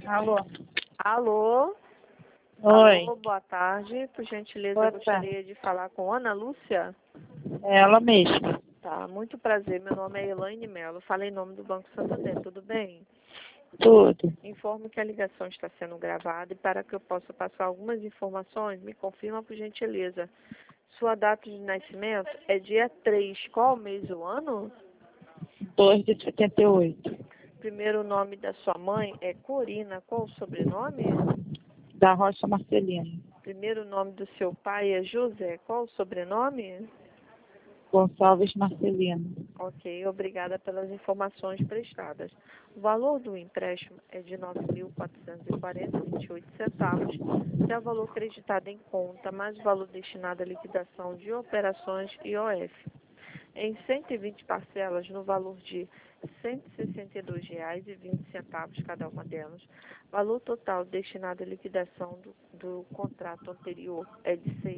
Alô? Alô? Oi. Alô, boa tarde. Por gentileza, Boa eu gostaria de falar com Ana Lúcia. É ela mesma. Tá, muito prazer. Meu nome é Elaine Mello. Falei em nome do Banco Santander, tudo bem? Tudo. Informo que a ligação está sendo gravada e para que eu possa passar algumas informações, me confirma por gentileza. Sua data de nascimento é dia 3. Qual o mês do ano? 2 de 78. Primeiro nome da sua mãe é Corina. Qual o sobrenome? Da Rocha Marcelino. Primeiro nome do seu pai é José. Qual o sobrenome? Gonçalves Marcelino. Ok, obrigada pelas informações prestadas. O valor do empréstimo é de R$ 9.440,28, que é o valor acreditado em conta, mais o valor destinado à liquidação de operações IOF. Em 120 parcelas, no valor de R$ 162,20 cada uma delas. Valor total destinado à liquidação do contrato anterior é de R$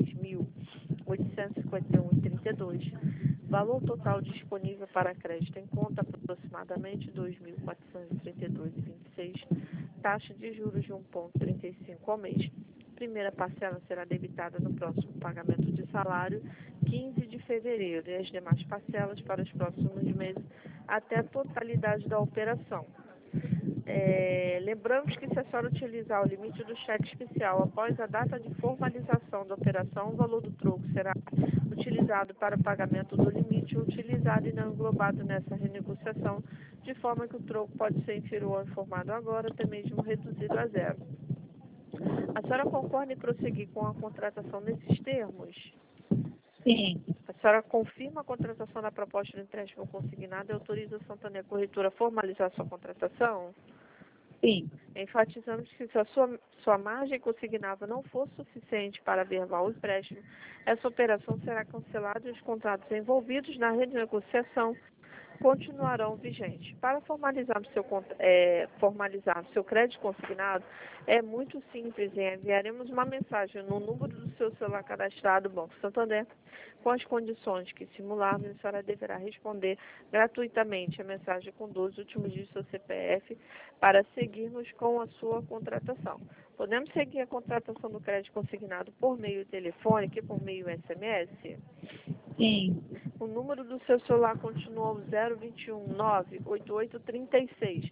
6.851,32. Valor total disponível para crédito em conta, aproximadamente R$ 2.432,26. Taxa de juros de 1,35 ao mês. Primeira parcela será debitada no próximo pagamento de salário, 15 de fevereiro, e as demais parcelas para os próximos meses até a totalidade da operação. Lembramos que se a senhora utilizar o limite do cheque especial após a data de formalização da operação, o valor do troco será utilizado para pagamento do limite utilizado e não englobado nessa renegociação, de forma que o troco pode ser inferior ao informado agora, até mesmo reduzido a zero. A senhora concorda em prosseguir com a contratação nesses termos? Sim. A senhora confirma a contratação da proposta de empréstimo consignado e autoriza a Santander Corretora a formalizar sua contratação? Sim. Enfatizamos que se a sua margem consignada não for suficiente para averbar o empréstimo, essa operação será cancelada e os contratos envolvidos na renegociação continuarão vigentes. Para formalizar seu crédito consignado, é muito simples. Enviaremos uma mensagem no número do seu celular cadastrado Banco Santander com as condições que simularmos. A senhora deverá responder gratuitamente a mensagem com 12 últimos dígitos do seu CPF para seguirmos com a sua contratação. Podemos seguir a contratação do crédito consignado por meio telefônico e por meio SMS? Sim. O número do seu celular continua o 021 98836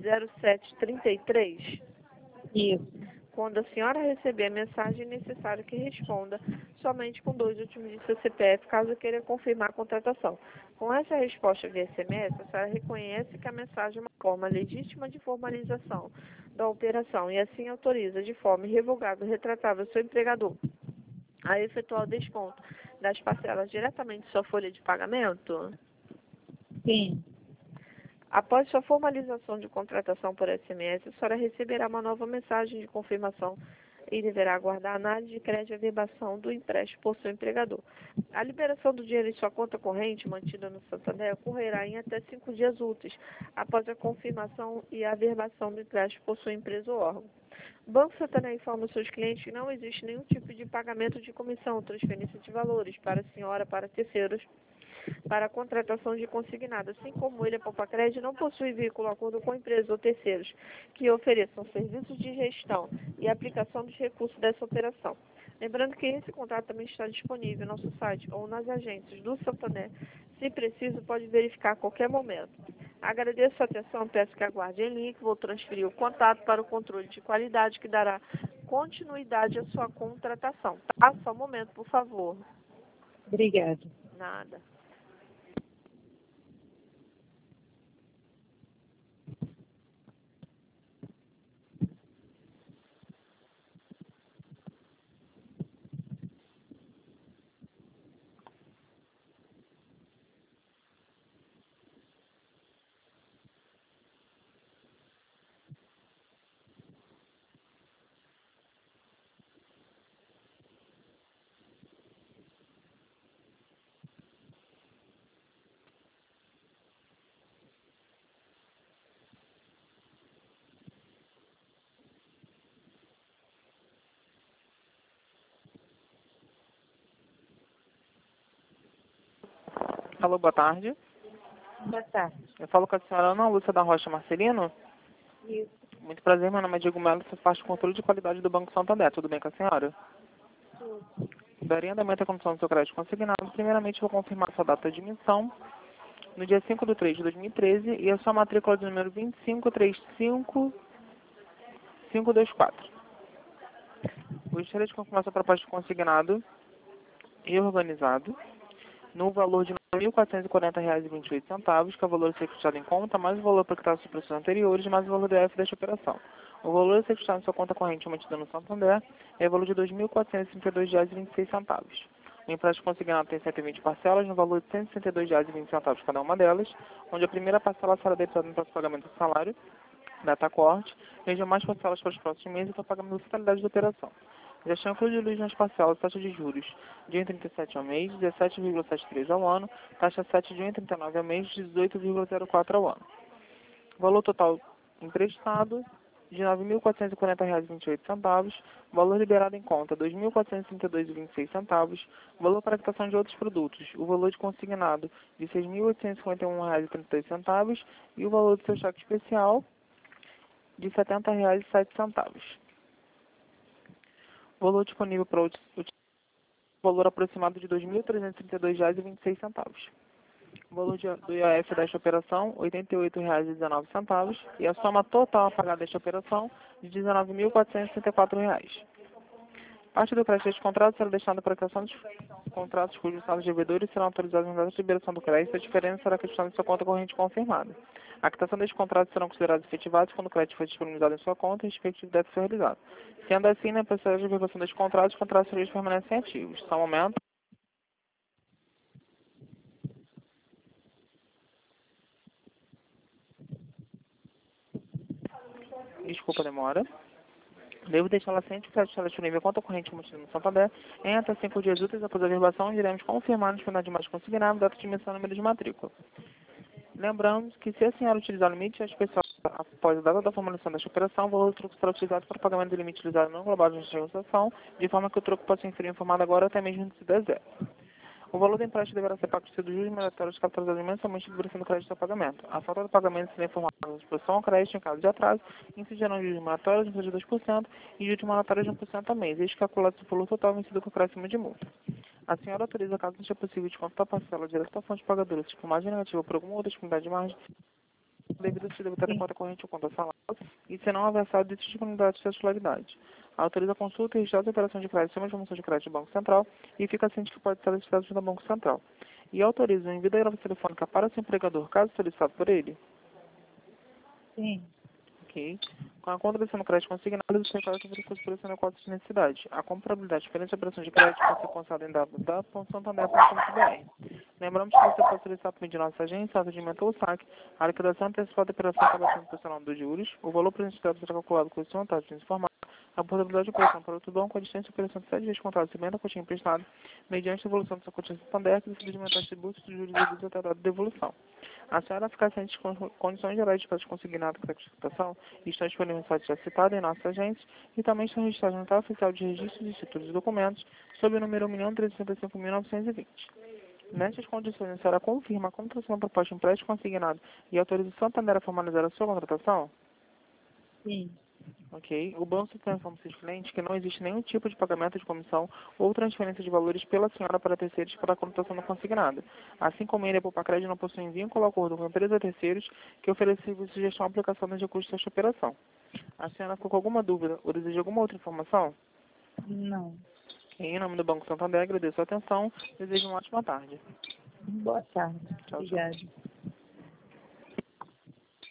0733. Isso. Quando a senhora receber a mensagem, é necessário que responda somente com 2 últimos dígitos do seu CPF, caso queira confirmar a contratação. Com essa resposta via SMS, a senhora reconhece que a mensagem é uma forma legítima de formalização da operação e assim autoriza de forma irrevogável e retratável seu empregador a efetuar o desconto das parcelas diretamente de sua folha de pagamento? Sim. Após sua formalização de contratação por SMS, a senhora receberá uma nova mensagem de confirmação e deverá aguardar a análise de crédito e averbação do empréstimo por seu empregador. A liberação do dinheiro em sua conta corrente, mantida no Santander, ocorrerá em até 5 dias úteis, após a confirmação e a averbação do empréstimo por sua empresa ou órgão. O Banco Santander informa aos seus clientes que não existe nenhum tipo de pagamento de comissão, transferência de valores para a senhora, para terceiros, para a contratação de consignado, assim como ele, a Popacred, não possui vínculo acordo com empresas ou terceiros que ofereçam serviços de gestão e aplicação dos recursos dessa operação. Lembrando que esse contrato também está disponível no nosso site ou nas agências do Santander. Se preciso, pode verificar a qualquer momento. Agradeço a sua atenção, peço que aguarde em linha, que vou transferir o contato para o controle de qualidade que dará continuidade à sua contratação. Tá? Só um momento, por favor. Obrigada. Nada. Alô, boa tarde. Boa tarde. Eu falo com a senhora Ana Lúcia da Rocha Marcelino. Isso. Muito prazer, meu nome é Diego Melo, sou parte de controle de qualidade do Banco Santander. Tudo bem com a senhora? Daria andamento à condição do seu crédito consignado. Primeiramente, vou confirmar sua data de emissão no dia 5/3/2013 e a sua matrícula de número 2535524. Gostaria de confirmar sua proposta de consignado e organizado no valor de R$ 9.440,28, que é o valor a ser custado em conta, mais o valor aplicado aos preços anteriores, mais o valor do F desta operação. O valor a ser custado em sua conta corrente mantida no Santander é o valor de R$ 2.432,26. O empréstimo consignado tem 120 parcelas, no valor de R$ 162,20 cada uma delas, onde a primeira parcela será debitada no próximo pagamento do salário, data corte, e as demais parcelas para os próximos meses para o pagamento da totalidade da operação. Gestão inclui de luz nas parcelas, taxa de juros de 1,37 ao mês, 17,73 ao ano, taxa 7 de 1,39 ao mês, 18,04 ao ano. Valor total emprestado de R$ 9.440,28, valor liberado em conta R$ 2.432,26, valor para quitação de outros produtos, o valor de consignado de R$ 6.851,32 e o valor do seu cheque especial de R$ 70,07. Valor disponível para o valor aproximado de R$ 2.332,26. O valor do IOF desta operação, R$ 88,19, e a soma total a pagar desta operação, de R$ 19.464. Parte do crédito deste contrato será destinada para a quitação dos contratos cujos estados devedores serão autorizados na data de liberação do crédito, a diferença será questionada em sua conta corrente confirmada. A quitação destes contratos serão considerados efetivados quando o crédito for disponibilizado em sua conta e o respectivo deve ser realizado. Sendo assim, na processo de liberação destes contratos, os contratos serão permanecem ativos. Só um momento. Desculpa a demora. Devo deixá-la ciente que o crédito estará disponível conta corrente mantida no Santander em até 5 dias úteis após a verbação, iremos confirmar no final de mais consignado, data de emissão e número de matrícula. Lembramos que se a senhora utilizar o limite especial após a data da formalização desta operação, o valor do troco será utilizado para o pagamento do limite utilizado no global de negociação, de forma que o troco possa ser inferior informado agora até mesmo se der zero. O valor do empréstimo deverá ser pago dos juros moratórios capitalizados mensalmente duração do crédito ao pagamento. A falta do pagamento será informada na disposição ao crédito em caso de atraso, incidirão juros moratórios de 2% e juros moratórios de 1% ao mês, este calculado do valor total vencido com acréscimo de multa. A senhora autoriza, caso não seja possível, descontar a parcela direto à fonte pagadora, se for margem negativa por alguma outra disponibilidade de margem, devido a se debitar em conta corrente ou conta salário, e serão aversados de disponibilidade de titularidade. Autoriza a consulta e registro de operação de crédito sem informação de crédito do Banco Central e fica ciente que pode ser solicitado junto ao Banco Central. E autoriza o envio da gravação telefônica para seu empregador, caso solicitado por ele. Sim. Ok. Com a contribuição no crédito consignado, o secretário tem verificado por esse negócio de necessidade. A comprabilidade diferente de operação de crédito pode ser consultada em www.santander.com.br. Lembramos que você pode solicitar por meio de nossa agência, atendimento ou saque, a liquidação antecipada da operação acaba sendo proporcional dos juros, o valor presente será calculado com esse montante informado, a portabilidade de operação para outro banco, a distância de operação de 7 dias contrato recebendo a quantia emprestada, mediante a evolução da sua quantia Santander, que decide aumentar os tributos dos juros devidos até a data de devolução. A senhora ficar ciente de condições gerais de crédito consignado com a exportação estão disponíveis no site já citado em nossa agência e também estão registrados no Notariado Oficial de Registro de Títulos e Documentos sob o número 1.365.920. Nestas condições, a senhora confirma a contratação da proposta de empréstimo consignado e autoriza o Santander a formalizar a sua contratação? Sim. Ok. O banco informa aos seus clientes que não existe nenhum tipo de pagamento de comissão ou transferência de valores pela senhora para terceiros para a contratação do consignado. Assim como ele, a Poupa Crédito não possui vínculo ou acordo com a empresa terceiros que oferece serviço de gestão e aplicação dos recursos desta operação. A senhora ficou com alguma dúvida ou deseja alguma outra informação? Não. Em nome do Banco Santander, agradeço a atenção. Desejo uma ótima tarde. Boa tarde. Tchau, tchau. Obrigada.